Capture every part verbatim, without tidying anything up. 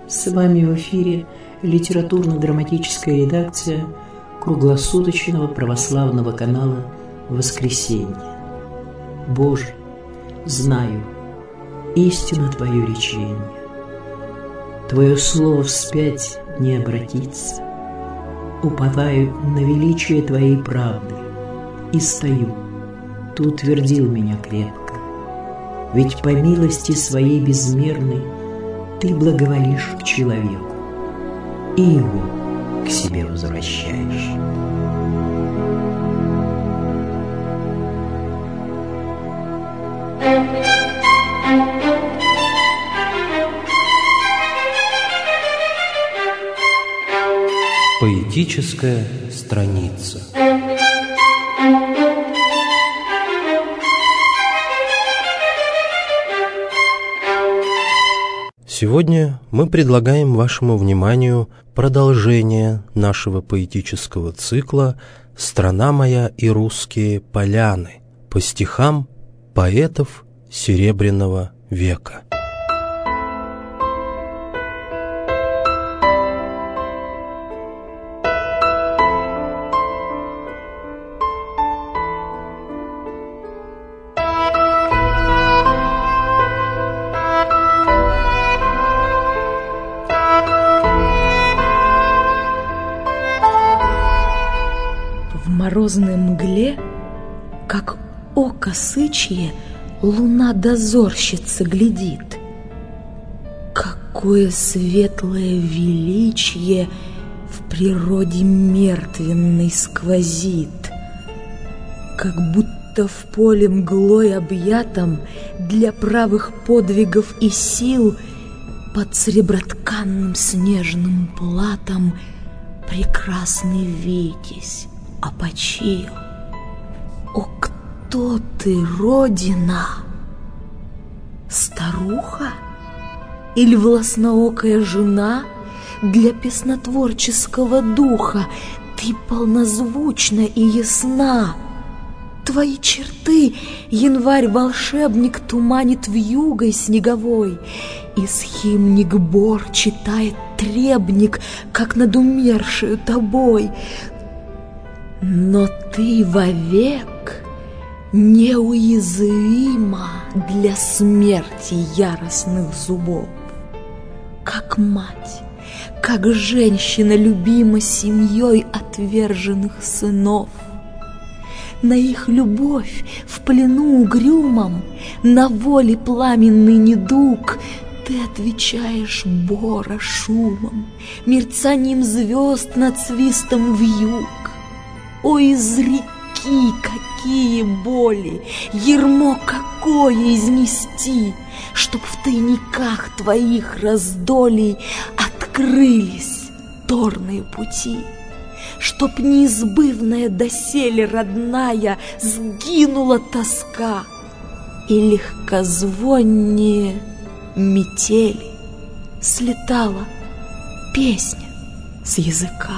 С вами в эфире литературно-драматическая редакция круглосуточного православного канала «Воскресенье». Боже, знаю, истина Твое речение. Твое слово вспять не обратится. Уповаю на величие Твоей правды и стою. Ты утвердил меня крепко. Ведь по милости Своей безмерной Ты благоволишь к человеку и его к себе возвращаешь. Поэтическая страница. Сегодня мы предлагаем вашему вниманию продолжение нашего поэтического цикла «Страна моя и русские поляны» по стихам поэтов Серебряного века. В морозной мгле, как око сычье, луна дозорщица глядит. Какое светлое величие в природе мертвенной сквозит! Как будто в поле мглой объятом для правых подвигов и сил под сребротканным снежным платом прекрасный Витязь опочил. О, кто ты, Родина? Старуха? Или властноокая жена? Для песнотворческого духа ты полнозвучна и ясна. Твои черты январь-волшебник туманит вьюгой снеговой, и схимник Бор читает требник, как над умершею тобой. Но ты вовек неуязвима для смерти яростных зубов. Как мать, как женщина любима семьей отверженных сынов. На их любовь в плену угрюмом, на воле пламенный недуг ты отвечаешь Бора шумом, мерцанием звезд над свистом вьюг. О, из реки какие боли, ермо какое изнести, чтоб в тайниках твоих раздолей открылись торные пути, чтоб неизбывная доселе родная сгинула тоска, и легкозвоннее метели слетала песня с языка.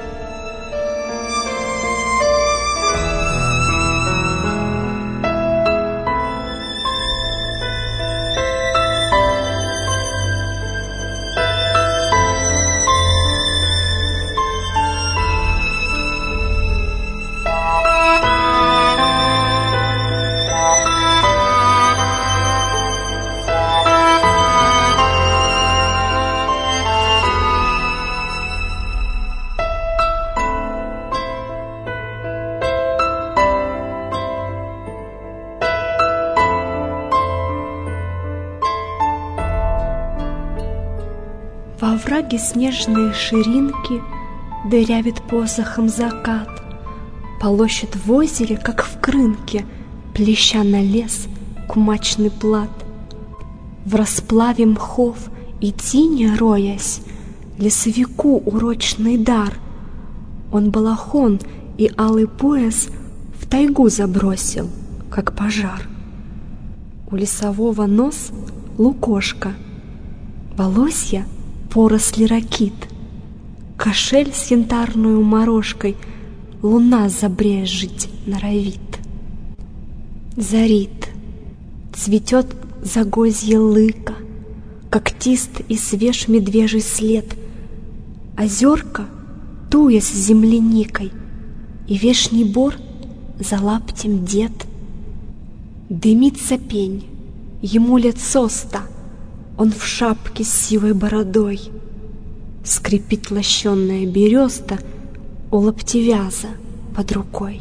Во овраге снежные ширинки дырявит посохом закат, полощет в озере, как в крынке, плеща на лес кумачный плат. В расплаве мхов и тине роясь, лесовику урочный дар, он балахон и алый пояс в тайгу забросил, как пожар. У лесового нос лукошка, волосья поросли ракит, кошель с янтарную морожкой луна забрежить норовит. Зарит, цветет загозье лыка, когтист и свеж медвежий след, озерка, туя с земляникой, и вешний бор за лаптем дед. Дымится пень, ему лет со ста, он в шапке с сивой бородой. Скрипит лощенная береста у лаптевяза под рукой.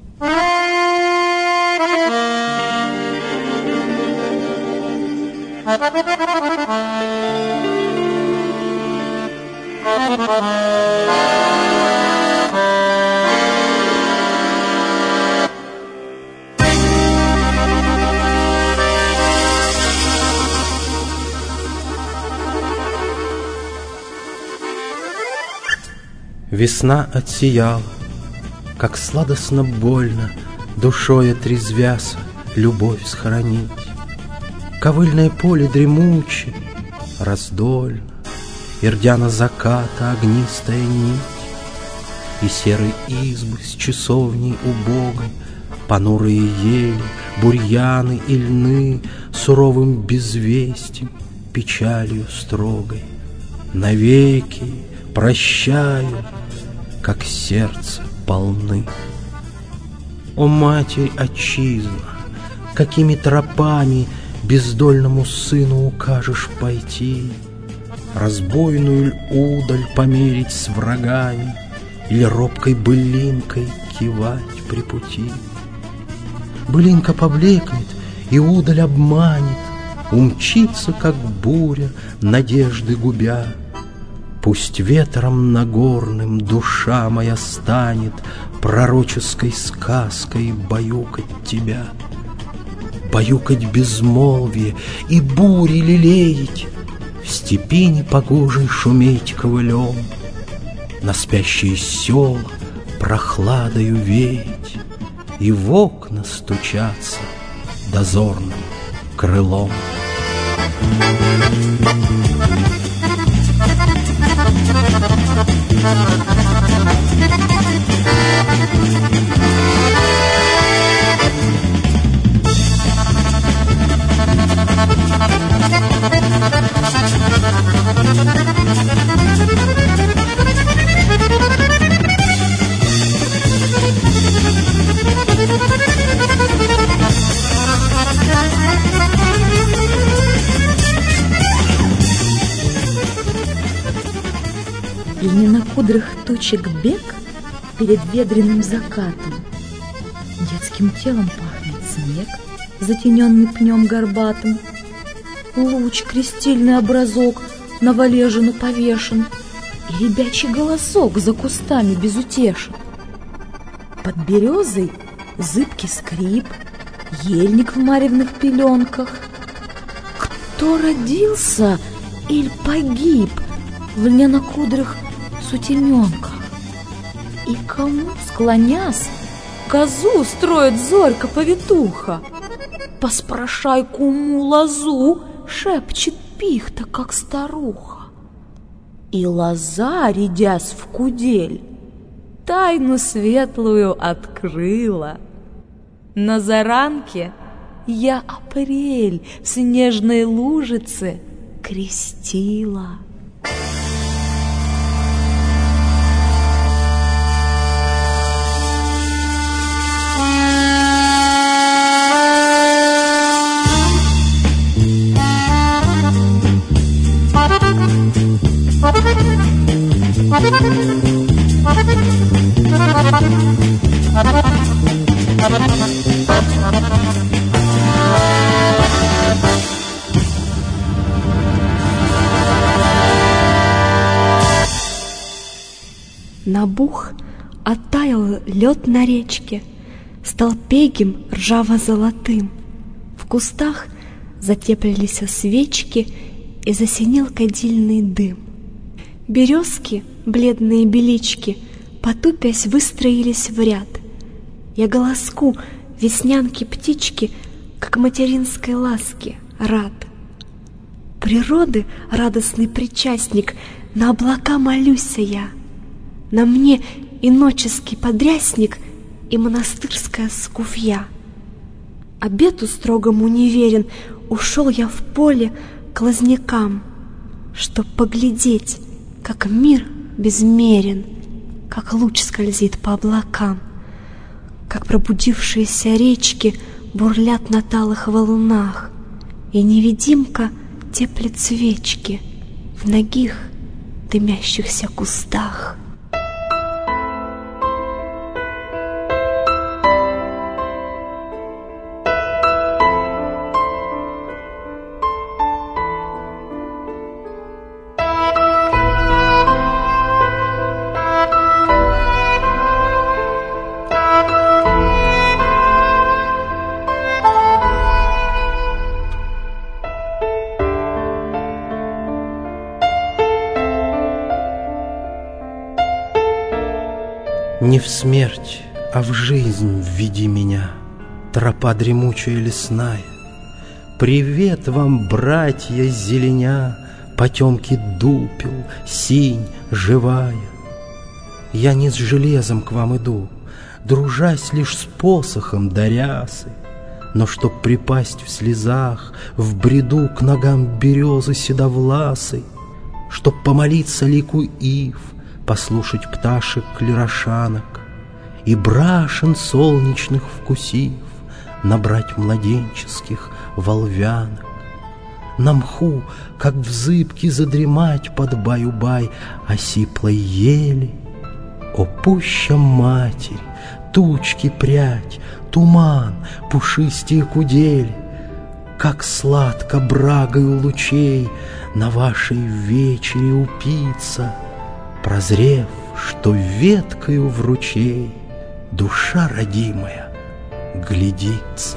Весна отсияла, как сладостно больно душой отрезвяся любовь схоронить. Ковыльное поле дремуче, раздольно, и рдяна заката огнистая нить, и серой избы с часовней убогой, понурые ели, бурьяны и льны суровым безвестием, печалью строгой. Навеки прощаю, как сердце полны. О, Матерь Отчизна, какими тропами бездольному сыну укажешь пойти? Разбойную ль удаль померить с врагами, или робкой былинкой кивать при пути? Былинка поблекнет, и удаль обманет, умчится, как буря, надежды губя. Пусть ветром нагорным душа моя станет пророческой сказкой баюкать тебя, баюкать безмолвие и бури лелеять, в степи непогожей шуметь ковылем, на спящие села прохладою веять и в окна стучаться дозорным крылом. Длиннокудрых тучек бег перед ведреным закатом. Детским телом пахнет снег, затененный пнем горбатым. Луч, крестильный образок на валежину повешен, и ребячий голосок за кустами безутешен. Под березой зыбкий скрип, ельник в маревных пеленках. Кто родился или погиб в льнянокудрых сутеменках? И кому, склонясь, козу строит зорька-повитуха? Поспрашай куму лозу, шепчет пихта, как старуха. И лоза, рядясь в кудель, тайну светлую открыла. На заранке я апрель в снежной лужице крестила. Набух, оттаял лед на речке, стал пегим ржаво-золотым. В кустах затеплились свечки, и засинел кадильный дым. Березки, бледные белички, потупясь, выстроились в ряд. Я голоску веснянки-птички, как материнской ласки, рад. Природы радостный причастник, на облака молюся я. На мне иноческий подрясник и монастырская скуфья. Обету строгому неверен, ушел я в поле к лазнякам. чтоб поглядеть, как мир безмерен, как луч скользит по облакам, как пробудившиеся речки бурлят на талых валунах, и невидимка теплит свечки в нагих дымящихся кустах. Не в смерть, а в жизнь введи меня, тропа дремучая лесная. Привет вам, братья зеленя, потемки дупел, синь живая. Я не с железом к вам иду, дружась лишь с посохом да рясы, но чтоб припасть в слезах, в бреду к ногам березы седовласой, чтоб помолиться лику ив, послушать пташек клерошанок и брашен солнечных вкусив, набрать младенческих волвянок. На мху, как в зыбке, задремать под баю-бай осиплой ели. О, пуща Матерь, тучки прядь, туман, пушистые кудели, как сладко брагою лучей на вашей вечере упиться, прозрев, что веткою в ручей душа родимая глядится.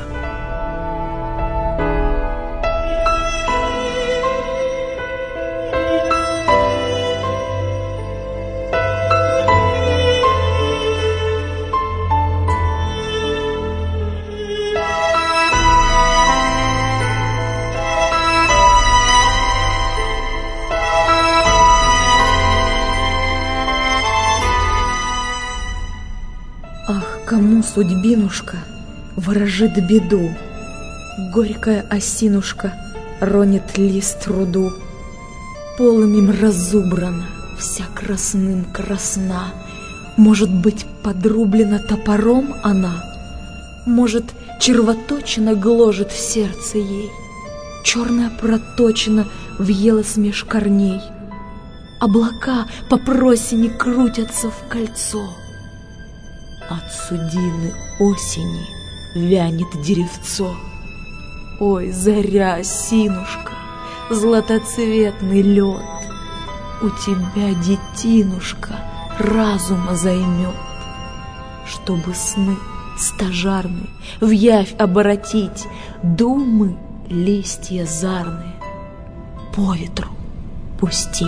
Кому судьбинушка ворожит беду, горькая осинушка ронит лист руду, полымем разубрана, вся красным красна. Может быть, подрублена топором она, может, червоточина гложет в сердце ей, черная проточина въелась меж корней, облака по просени крутятся в кольцо. От судины осени вянет деревцо. Ой, заря, осинушка, златоцветный лед, у тебя, детинушка, разума займет, чтобы сны стожарные в явь оборотить, думы листья зарные по ветру пустить.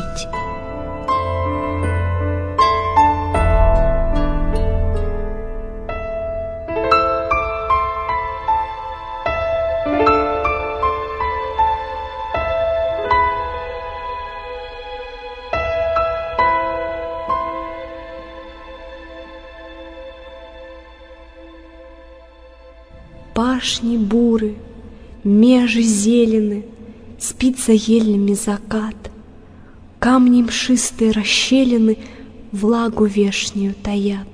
Пашни буры, межи зелены, спится ельнями закат, камни мшистые расщелины влагу вешнюю таят.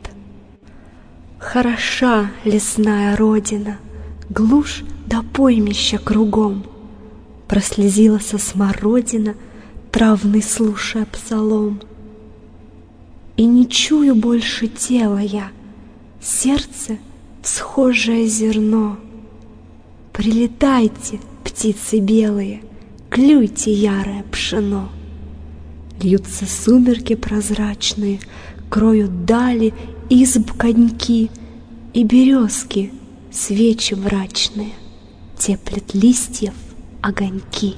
Хороша лесная родина, глушь да поймища кругом, прослезилась смородина, травный слушая псалом. И не чую больше тела я, сердце всхожее зерно. Прилетайте, птицы белые, клюйте ярое пшено. Льются сумерки прозрачные, кроют дали изб коньки, и березки, свечи мрачные, теплят листьев огоньки.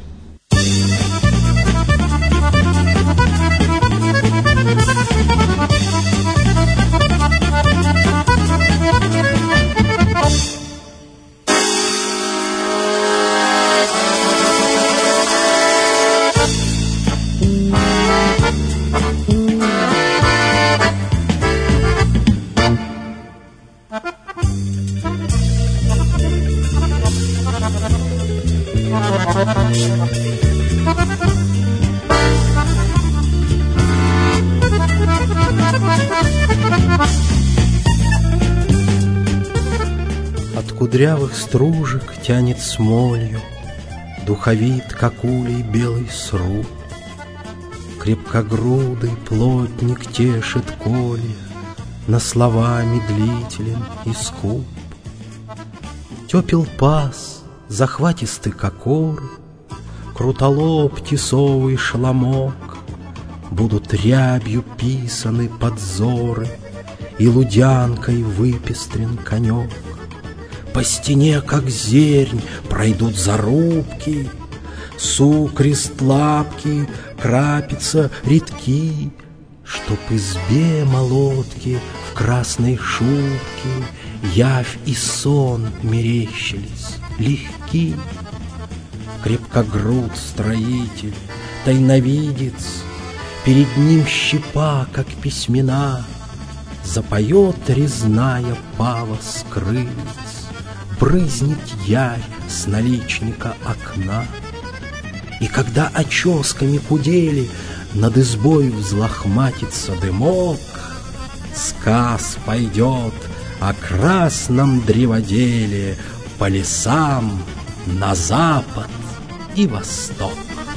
кудрявых стружек тянет смолью, духовит, как улей, белый сруб. Крепкогрудый плотник тешит колья, на слова медлителен и скуп. Тепел пас, захватисты кокоры, крутолоб тесовый шеломок, будут рябью писаны подзоры, и лудянкой выпестрен конек. По стене, как зернь, пройдут зарубки, сукрест лапки, крапица редки, чтоб избе молотки в красной шубке явь и сон мерещились легки. Крепкогруд строитель, тайновидец, перед ним щепа, как письмена, запоет резная пава с крыльц, брызнет ярь с наличника окна. И когда оческами кудели над избой взлохматится дымок, сказ пойдет о красном древоделе по лесам на запад и восток.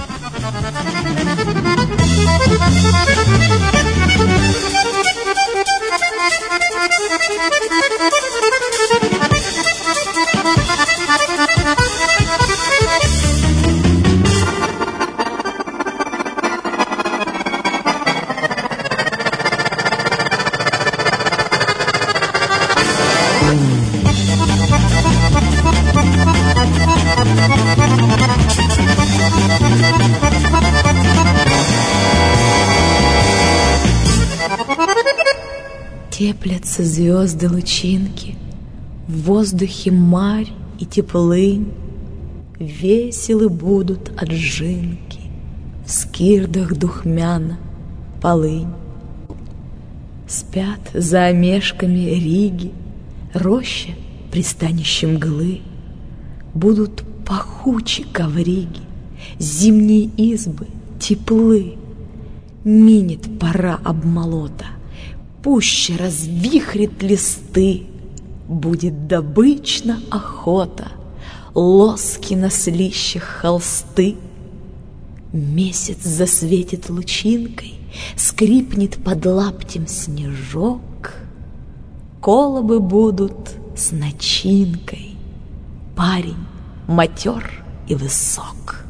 Теплятся звезды лучинки, в воздухе марь и теплынь, веселы будут отжинки, в скирдах духмяна полынь. Спят за омешками риги, роща пристанище мглы, будут пахучи ковриги, зимние избы теплы. Минет пора обмолота, пуще развихрит листы, будет добычна охота, лоски на слищах холсты. Месяц засветит лучинкой, скрипнет под лаптем снежок, колобы будут с начинкой, парень матер и высок.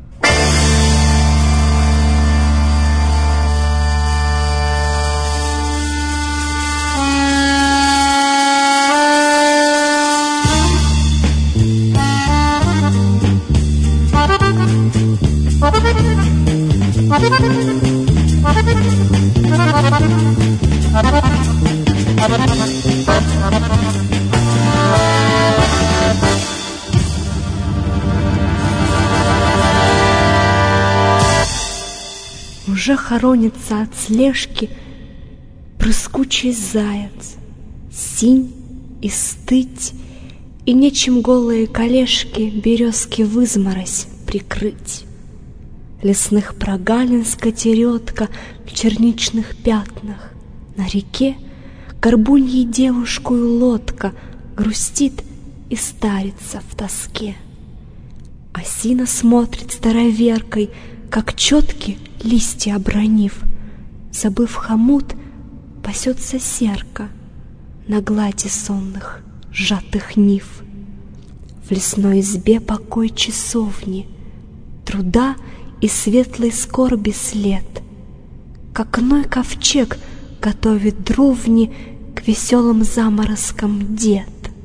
Уже хоронится от слежки прыскучий заяц, синь и стыть, и нечем голые колешки березки в изморозь прикрыть. Лесных прогалин скатеретка в черничных пятнах, на реке горбуньей девушкою лодка грустит и старится в тоске. Осина смотрит староверкой, как четки листья обронив, забыв хомут, пасется серка на глади сонных сжатых нив. В лесной избе покой часовни, труда и светлой скорби след, как иной ковчег готовит дровни к веселым заморозкам дед.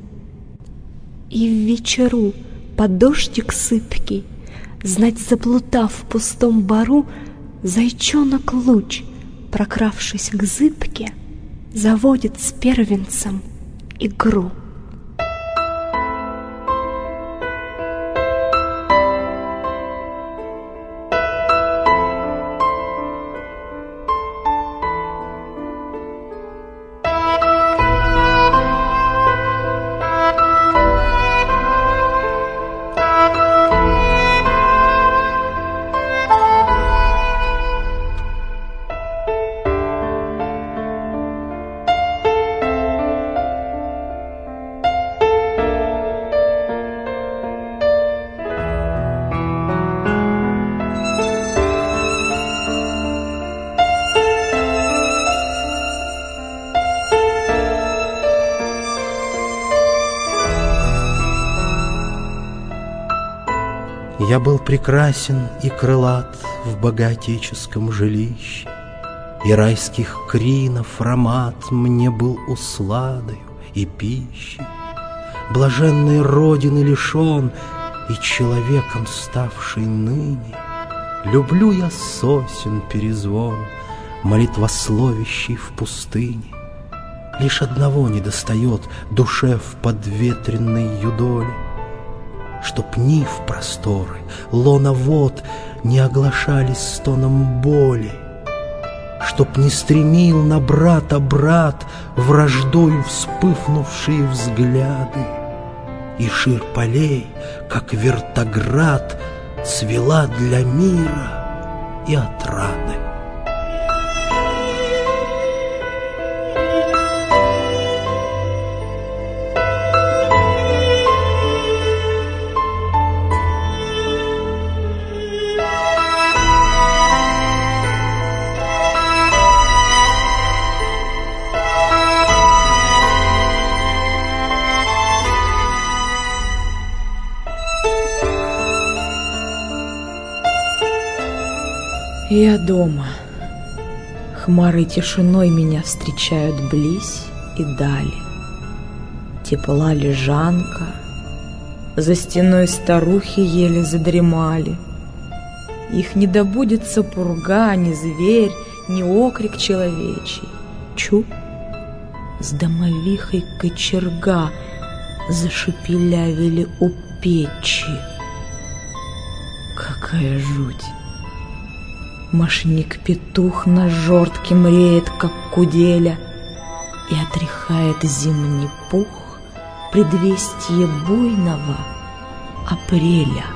И в вечеру под дождик сыпкий, знать заплутав в пустом бару, зайчонок луч, прокравшись к зыбке, заводит с первенцем игру. Я был прекрасен и крылат в богоотеческом жилище, и райских кринов аромат мне был усладою и пищей. Блаженной родины лишен и человеком ставший ныне, люблю я сосен перезвон, молитвословящий в пустыне. Лишь одного недостает душе в подветренной юдоле, чтоб нив просторы, лона вод не оглашались стоном боли, чтоб не стремил на брата брат враждою вспыхнувшие взгляды, и ширь полей, как вертоград, цвела для мира и отрады. Я дома. Хмары тишиной меня встречают близь и дали. Тепла лежанка, за стеной старухи еле задремали. Их не добудется пурга, ни зверь, ни окрик человечий. Чу! С домовихой кочерга зашепелявили у печи. Какая жуть! Мошник-петух на жортке мреет, как куделя, и отряхает зимний пух предвестие буйного апреля.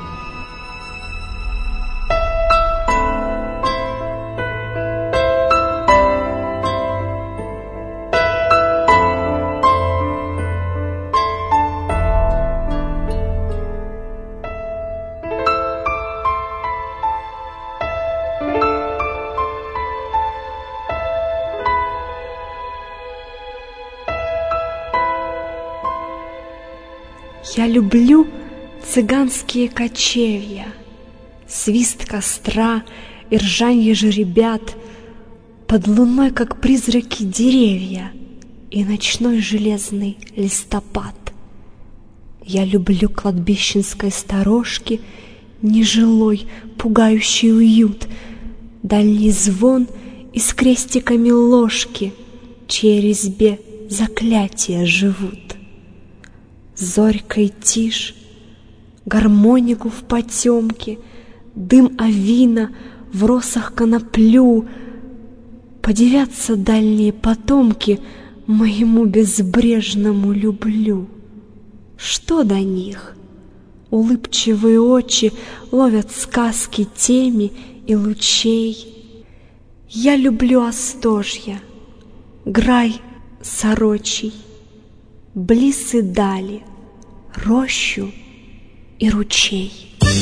Я люблю цыганские кочевья, свист костра и ржанье жеребят, под луной, как призраки, деревья и ночной железный листопад. Я люблю кладбищенской сторожки нежилой, пугающий уют, дальний звон и с крестиками ложки, чьей резьбе заклятия живут. Зорькой тишь, гармонику в потемке, дым авина в росах коноплю. Подивятся дальние потомки моему безбрежному люблю. Что до них? Улыбчивые очи ловят сказки теми и лучей. Я люблю остожья, грай сорочий, близ и дали, рощу и ручей.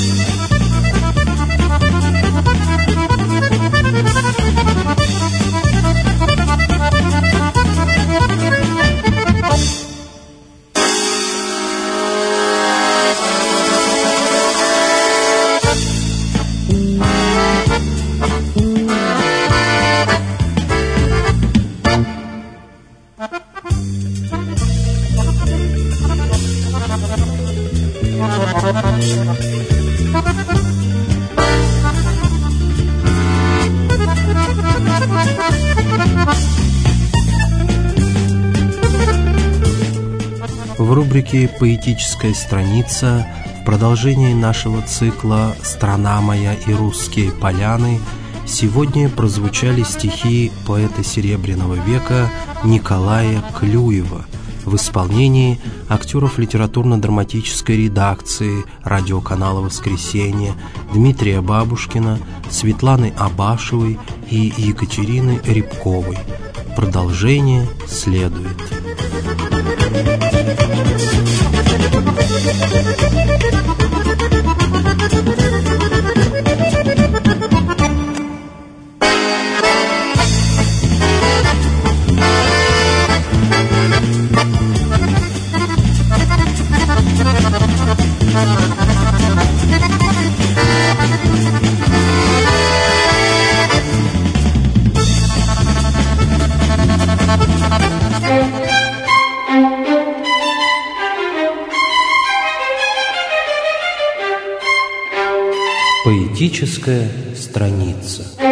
В рубрике «Поэтическая страница» в продолжении нашего цикла «Страна моя и русские поляны» сегодня прозвучали стихи поэта Серебряного века Николая Клюева в исполнении актеров литературно-драматической редакции радиоканала «Воскресенье» Дмитрия Бабушкина, Светланы Абашевой и Екатерины Рябковой. Продолжение следует. Поэтическая страница.